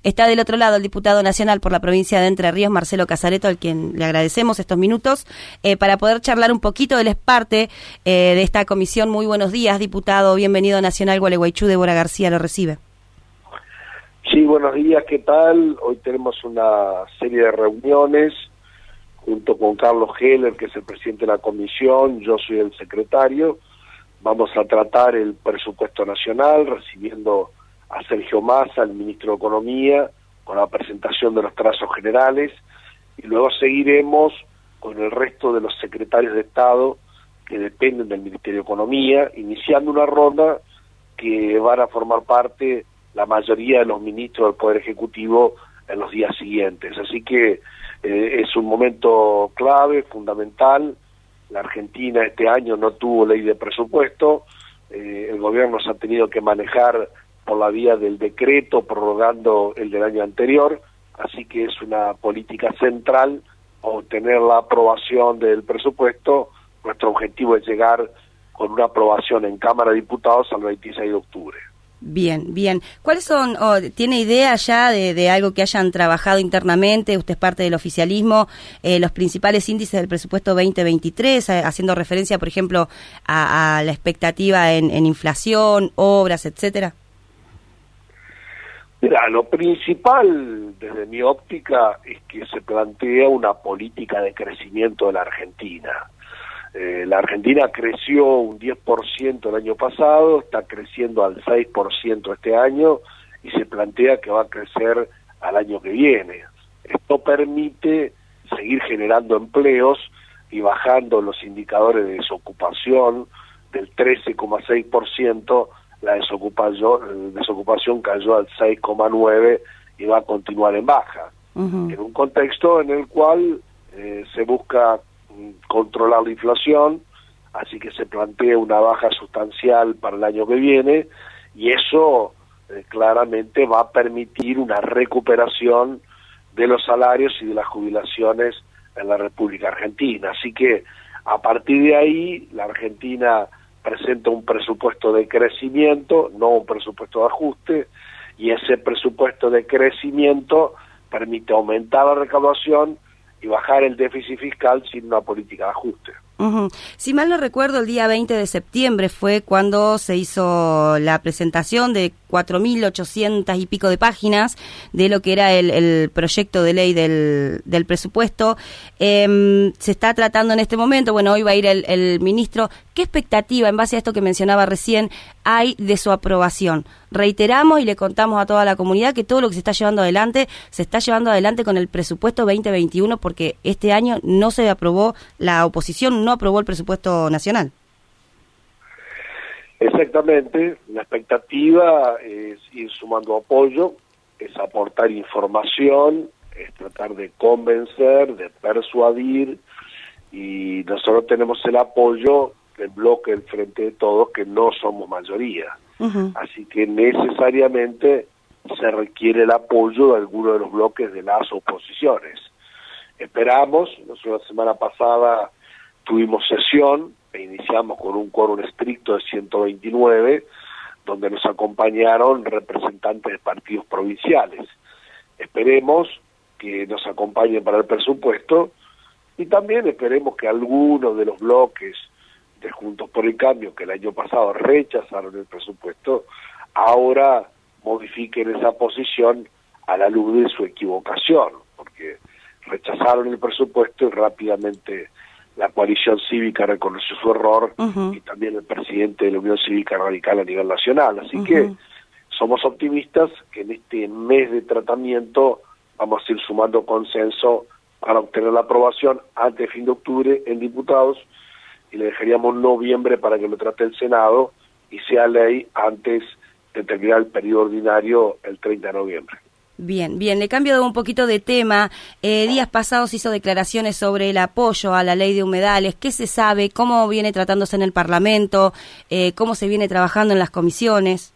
Está del otro lado el diputado nacional por la provincia de Entre Ríos, Marcelo Casareto, al quien le agradecemos estos minutos, para poder charlar un poquito. Él es parte de esta comisión. Muy buenos días, diputado. Bienvenido a Nacional Gualeguaychú. Débora García lo recibe. Sí, buenos días, ¿qué tal? Hoy tenemos una serie de reuniones junto con Carlos Heller, que es el presidente de la comisión, yo soy el secretario. Vamos a tratar el presupuesto nacional, recibiendo a Sergio Massa, el ministro de Economía, con la presentación de los trazos generales, y luego seguiremos con el resto de los secretarios de Estado que dependen del Ministerio de Economía, iniciando una ronda que van a formar parte la mayoría de los ministros del Poder Ejecutivo en los días siguientes. Así que es un momento clave, fundamental. La Argentina este año no tuvo ley de presupuesto, el gobierno se ha tenido que manejar por la vía del decreto, prorrogando el del año anterior, así que es una política central obtener la aprobación del presupuesto. Nuestro objetivo es llegar con una aprobación en Cámara de Diputados al 26 de octubre. Bien, bien. ¿Cuáles son, tiene idea ya de algo que hayan trabajado internamente? Usted es parte del oficialismo, los principales índices del presupuesto 2023, haciendo referencia, por ejemplo, a la expectativa en inflación, obras, etcétera. Mira, lo principal desde mi óptica es que se plantea una política de crecimiento de la Argentina. La Argentina creció un 10% el año pasado, está creciendo al 6% este año y se plantea que va a crecer al año que viene. Esto permite seguir generando empleos y bajando los indicadores de desocupación del 13,6%, la desocupación cayó al 6,9% y va a continuar en baja. En un contexto en el cual se busca controlar la inflación, así que se plantea una baja sustancial para el año que viene, y eso claramente va a permitir una recuperación de los salarios y de las jubilaciones en la República Argentina. Así que a partir de ahí la Argentina presenta un presupuesto de crecimiento, no un presupuesto de ajuste, y ese presupuesto de crecimiento permite aumentar la recaudación y bajar el déficit fiscal sin una política de ajuste. Si mal no recuerdo, el día 20 de septiembre fue cuando se hizo la presentación de 4.800 y pico de páginas de lo que era el proyecto de ley del presupuesto. Se está tratando en este momento, bueno, hoy va a ir el ministro. ¿Qué expectativa, en base a esto que mencionaba recién, hay de su aprobación? Reiteramos y le contamos a toda la comunidad que todo lo que se está llevando adelante con el presupuesto 2021, porque este año no se aprobó, la oposición no aprobó el presupuesto nacional. Exactamente, la expectativa es ir sumando apoyo, es aportar información, es tratar de convencer, de persuadir, y nosotros tenemos el apoyo del bloque del Frente de Todos, que no somos mayoría. Así que necesariamente se requiere el apoyo de alguno de los bloques de las oposiciones. Esperamos, nosotros la semana pasada tuvimos sesión e iniciamos con un quórum estricto de 129, donde nos acompañaron representantes de partidos provinciales. Esperemos que nos acompañen para el presupuesto y también esperemos que algunos de los bloques de Juntos por el Cambio, que el año pasado rechazaron el presupuesto, ahora modifiquen esa posición a la luz de su equivocación, porque rechazaron el presupuesto y rápidamente la coalición cívica reconoció su error, y también el presidente de la Unión Cívica Radical a nivel nacional. Así que somos optimistas que en este mes de tratamiento vamos a ir sumando consenso para obtener la aprobación antes de fin de octubre en diputados, y le dejaríamos noviembre para que lo trate el Senado y sea ley antes de terminar el periodo ordinario el 30 de noviembre. Bien, le cambio un poquito de tema. Días pasados hizo declaraciones sobre el apoyo a la ley de humedales. ¿Qué se sabe? ¿Cómo viene tratándose en el Parlamento? ¿Cómo se viene trabajando en las comisiones?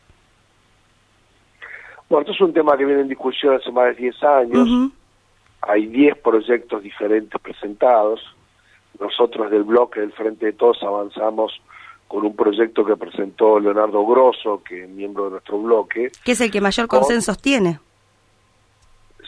Bueno, esto es un tema que viene en discusión hace más de 10 años. Hay 10 proyectos diferentes presentados. Nosotros del bloque del Frente de Todos avanzamos con un proyecto que presentó Leonardo Grosso, que es miembro de nuestro bloque. ¿Qué es el que mayor consensos tiene?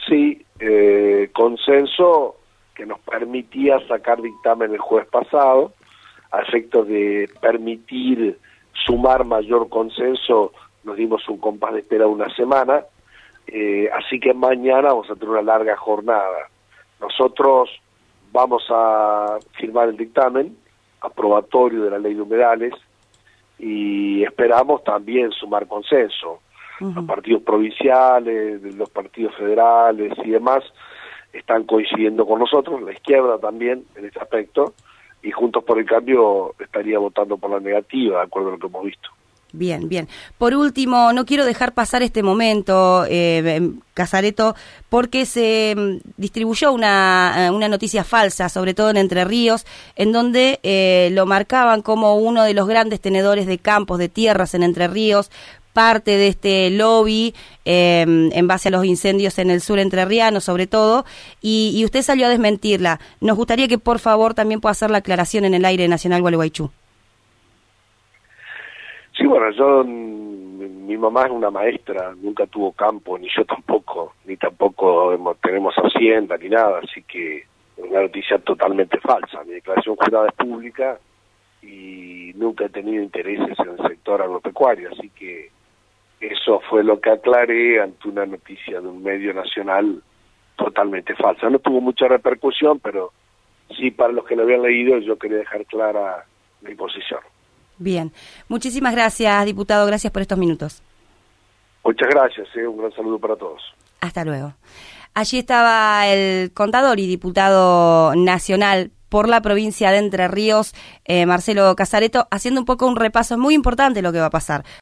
Sí, consenso que nos permitía sacar dictamen el jueves pasado, a efectos de permitir sumar mayor consenso. Nos dimos un compás de espera de una semana, así que mañana vamos a tener una larga jornada. Nosotros vamos a firmar el dictamen aprobatorio de la ley de humedales y esperamos también sumar consenso. Los partidos provinciales, los partidos federales y demás están coincidiendo con nosotros, la izquierda también en este aspecto, y Juntos por el Cambio estaría votando por la negativa, de acuerdo a lo que hemos visto. Bien, bien. Por último, no quiero dejar pasar este momento, Casareto, porque se distribuyó una noticia falsa, sobre todo en Entre Ríos, en donde lo marcaban como uno de los grandes tenedores de campos, de tierras en Entre Ríos, parte de este lobby en base a los incendios en el sur entrerriano, sobre todo, y usted salió a desmentirla. Nos gustaría que, por favor, también pueda hacer la aclaración en el aire nacional Gualeguaychú. Sí, bueno, mi mamá es una maestra, nunca tuvo campo, ni yo tampoco, ni tampoco tenemos hacienda, ni nada, así que es una noticia totalmente falsa. Mi declaración jurada es pública y nunca he tenido intereses en el sector agropecuario, así que eso fue lo que aclaré ante una noticia de un medio nacional totalmente falsa. No tuvo mucha repercusión, pero sí, para los que lo habían leído, yo quería dejar clara mi posición. Bien. Muchísimas gracias, diputado. Gracias por estos minutos. Muchas gracias. Un gran saludo para todos. Hasta luego. Allí estaba el contador y diputado nacional por la provincia de Entre Ríos, Marcelo Casareto, haciendo un poco un repaso muy importante de lo que va a pasar.